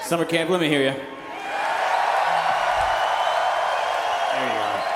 Summer camp, let me hear you. There you go.